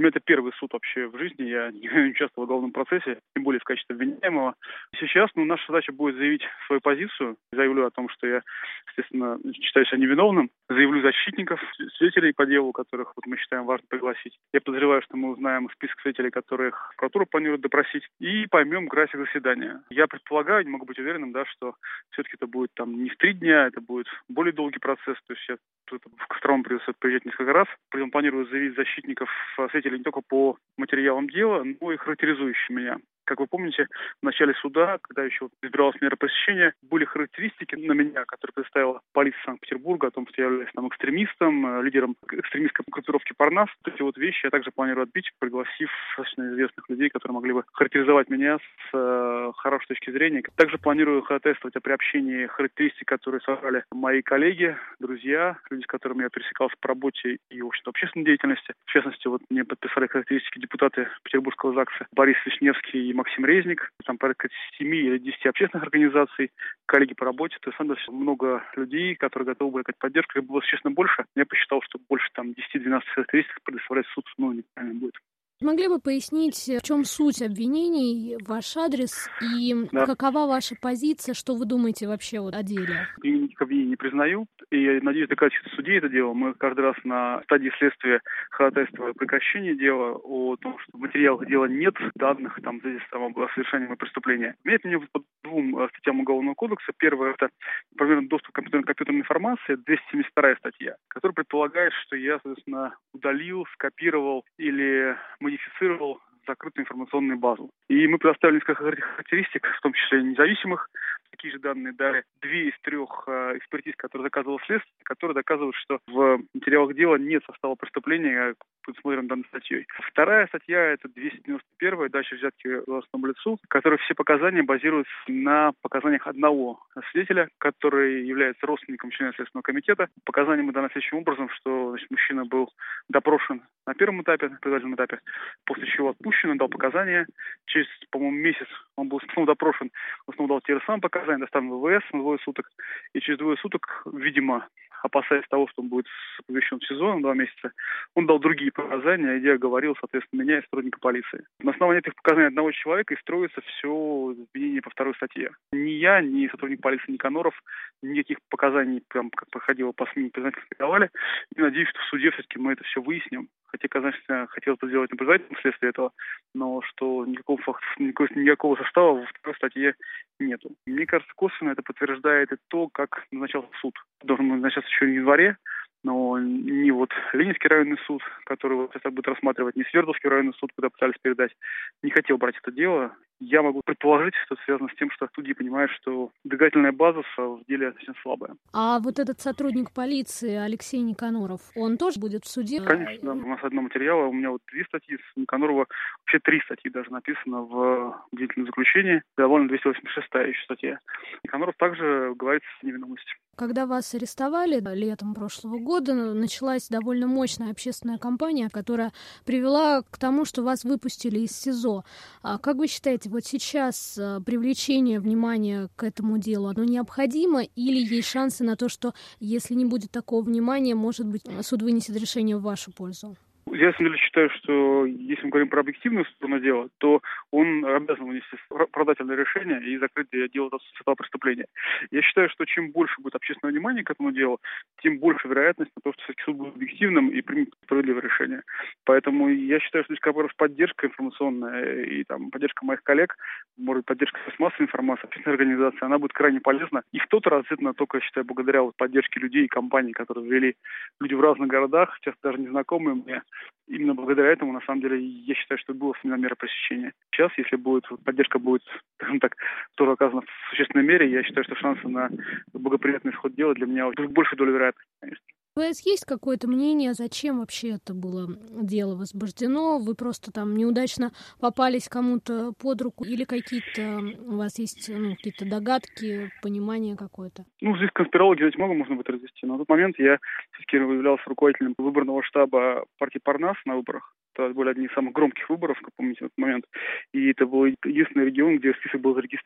меня это первый суд вообще в жизни. Я не участвовал в уголовном процессе, тем более в качестве обвиняемого. Сейчас наша задача будет заявить свою позицию. Заявлю о том, что я, естественно, считаю себя невиновным. Заявлю защитников, свидетелей по делу, которых мы считаем важно пригласить. Я подозреваю, что мы узнаем список свидетелей, которых прокуратура планирует допросить, и поймем график заседания. Я предполагаю, не могу быть уверенным, что все-таки это будет не в 3 дня, это будет более долгий процесс. То есть в Кострому придется приезжать несколько раз. Притом планирую заявить защитников, свидетелей не только по материалам дела, но и характеризующих меня. Как вы помните, в начале суда, когда еще избиралась мера пресечения, были характеристики на меня, которые представила полиция Санкт-Петербурга, о том, что я являюсь экстремистом, лидером экстремистской группировки Парнас. Эти вещи я также планирую отбить, пригласив достаточно известных людей, которые могли бы характеризовать меня с хорошей точки зрения. Также планирую ходатайствовать о приобщении характеристик, которые собрали мои коллеги, друзья, люди, с которыми я пересекался по работе и, в общем-то, общественной деятельности. В частности, мне подписали характеристики депутаты Петербургского ЗАГСа Борис Вишневский и Максим Резник, там порядка 7 или 10 общественных организаций, коллеги по работе, то есть много людей, которые готовы были оказать поддержку. Если было, честно, больше, я посчитал, что больше 10-12 характеристик предоставлять суд неправильно будет. Могли бы пояснить, в чем суть обвинений, ваш адрес и какова ваша позиция, что вы думаете вообще о деле? Я никаких обвинений не признаю, и надеюсь доказать в суде это дело. Мы каждый раз на стадии следствия ходатайствовали о прекращении дела, о том, что в материалах дела нет данных о совершении преступления. Имеет меня по 2 статьям Уголовного кодекса. Первая — это примерно доступ к компьютерной информации, 272 статья, которая предполагает, что я, соответственно, удалил, скопировал или модифицировал закрытую информационную базу. И мы предоставили несколько характеристик, в том числе независимых. Такие же данные дали 2 из 3 экспертиз, которые заказывало следствие, которые доказывают, что в материалах дела нет состава преступления, предусмотренного данной статьей. Вторая статья — это 291-я, дача взятки должностному лицу, в которой все показания базируются на показаниях одного свидетеля, который является родственником члена Следственного комитета. Показания мы даны следующим образом, что мужчина был допрошен на первом этапе, на предварительном этапе, после чего отпущен, он дал показания. Через, по-моему, месяц он был снова допрошен, он снова дал те же самые показания, доставлен в ВВС на 2 суток. И через 2 суток, видимо, опасаясь того, что он будет помещен в СИЗО на 2 месяца, он дал другие показания, где оговорил, соответственно, меня и сотрудника полиции. На основании этих показаний одного человека и строится все обвинение по 2 статье. Ни я, ни сотрудник полиции Никаноров никаких показаний, прям как проходило по СМИ, признательно не давали. И надеюсь, что в суде все-таки мы это все выясним. Хотя, конечно, хотелось бы сделать наблюдательным вследствие этого, но что никакого состава во 2 статье нету. Мне кажется, косвенно это подтверждает и то, как назначался суд. Должен назначаться еще в январе, но не Ленинский районный суд, который сейчас будет рассматривать, не Свердловский районный суд, куда пытались передать, не хотел брать это дело. Я могу предположить, что это связано с тем, что судьи понимают, что доказательная база в деле очень слабая. А этот сотрудник полиции Алексей Никаноров, он тоже будет в суде? Конечно, да. У нас одно материала, у меня 2 статьи, с Никанорова вообще 3 статьи даже написано в обвинительном заключении, довольно 286-я еще статья. Никаноров также говорит о невиновности. Когда вас арестовали летом прошлого года, началась довольно мощная общественная кампания, которая привела к тому, что вас выпустили из СИЗО. А как вы считаете, сейчас привлечение внимания к этому делу, оно необходимо или есть шансы на то, что если не будет такого внимания, может быть, суд вынесет решение в вашу пользу? Я, на самом деле, считаю, что если мы говорим про объективную сторону дела, то он обязан вынести оправдательное решение и закрыть дело с этого преступления. Я считаю, что чем больше будет общественного внимания к этому делу, тем больше вероятность на то, что все-таки суд будет объективным и примет справедливое решение. Поэтому я считаю, что здесь поддержка информационная и поддержка моих коллег, может, поддержка массовой информации, общественной организации, она будет крайне полезна. И в тот раз, действительно, только, я считаю, благодаря поддержке людей и компаний, которые ввели люди в разных городах, часто даже незнакомые мне, именно благодаря этому, на самом деле, я считаю, что была сменена мера пресечения. Сейчас, если поддержка будет, скажем так, тоже оказана в существенной мере, я считаю, что шансы на благоприятный исход дела для меня больше доля вероятности, конечно. У вас есть какое-то мнение, зачем вообще это было дело возбуждено? Вы просто неудачно попались кому-то под руку? Или какие-то у вас есть какие-то догадки, понимание какое-то? Здесь конспирологии много можно будет развести. Но на тот момент я все-таки являлся руководителем выборного штаба партии Парнас на выборах. Это были одни из самых громких выборов, как помните, в этот момент. И это был единственный регион, где список был зарегистрирован.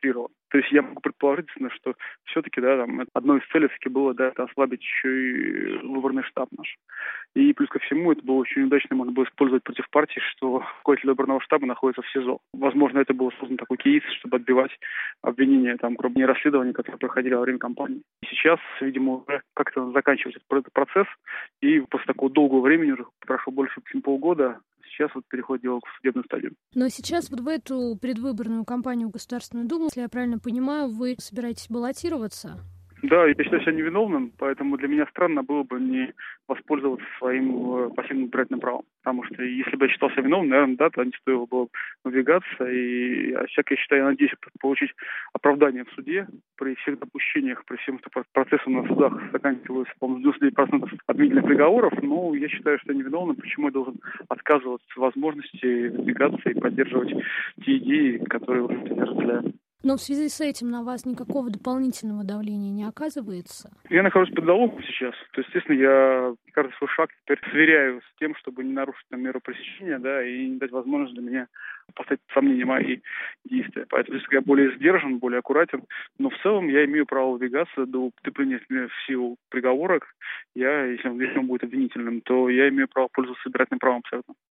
То есть я могу предположить, что все-таки, да, там, одной из целей все-таки было, да, это ослабить еще и выборный штаб наш. И плюс ко всему, это было очень удачно, можно было использовать против партии, что руководитель выборного штаба находится в СИЗО. Возможно, это был создан такой кейс, чтобы отбивать обвинения, там, кроме расследований, которые проходили во время кампании. И сейчас, видимо, уже как-то заканчивается этот процесс, и после такого долгого времени, уже прошло больше, чем полгода, сейчас вот переходит дело в судебную стадию. Но сейчас вот в эту предвыборную кампанию в Государственную Думу, если я правильно понимаю, вы собираетесь баллотироваться? Да, я считаю себя невиновным, поэтому для меня странно было бы не воспользоваться своим пассивным избирательным правом. Потому что если бы я считал себя виновным, наверное, да, то не стоило бы выдвигаться. И я считаю, я надеюсь получить оправдание в суде при всех допущениях, при всем, что процесс на судах заканчивается, по-моему, 99% обвинительных приговоров. Но я считаю, что я невиновным. Почему я должен отказываться от возможности выдвигаться и поддерживать те идеи, которые уже я разделяю? Но в связи с этим на вас никакого дополнительного давления не оказывается? Я нахожусь под залогом сейчас. То есть, естественно, я каждый свой шаг теперь сверяю с тем, чтобы не нарушить там меру пресечения, да, и не дать возможность для меня поставить под сомнение мои действия. Поэтому здесь я более сдержан, более аккуратен. Но в целом я имею право выдвигаться до принятия в силу приговора. Если он будет обвинительным, то я имею право пользоваться избирательным правом абсолютно.